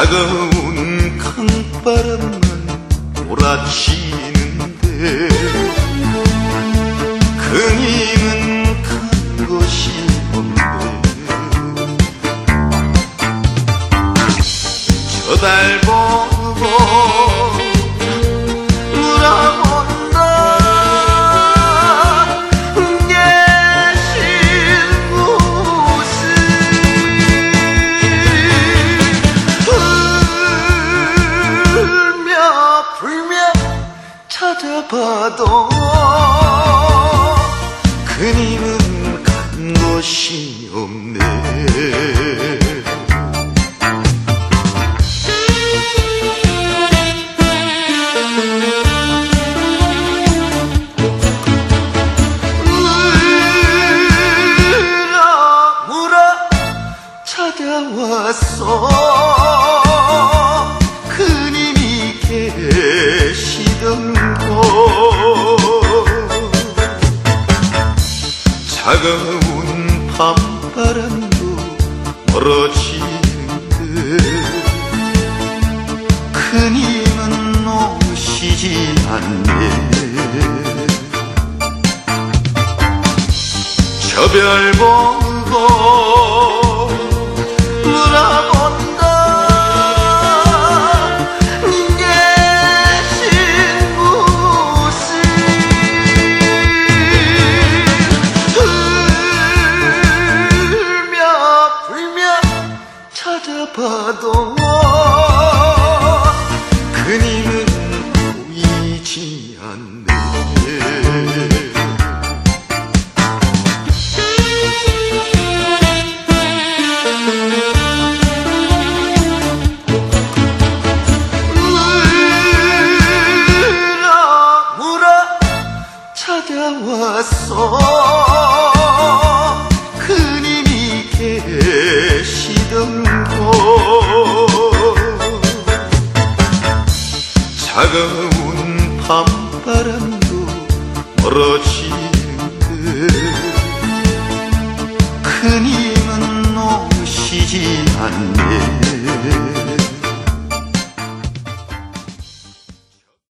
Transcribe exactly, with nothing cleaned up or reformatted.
차가운 강바람만 몰아치는데 그님은 간 곳이 없네. 저 달 보고 물어본다. 계신 곳을 울며 불며 찾아봐도 그님은 간 곳이 없네. 찾아왔어. 그님이 계시던 곳. 차가운 밤바람도 멀어지는데 그님은 오시지 않네. 저 별 보고 물어본다. 계신 곳을 울며 불며 찾아봐도 그님은 보이지 않네. 찾아왔어. 그님이 계시던 곳. 차가운 밤바람도 멀어지는데 그님은 오시지 않네.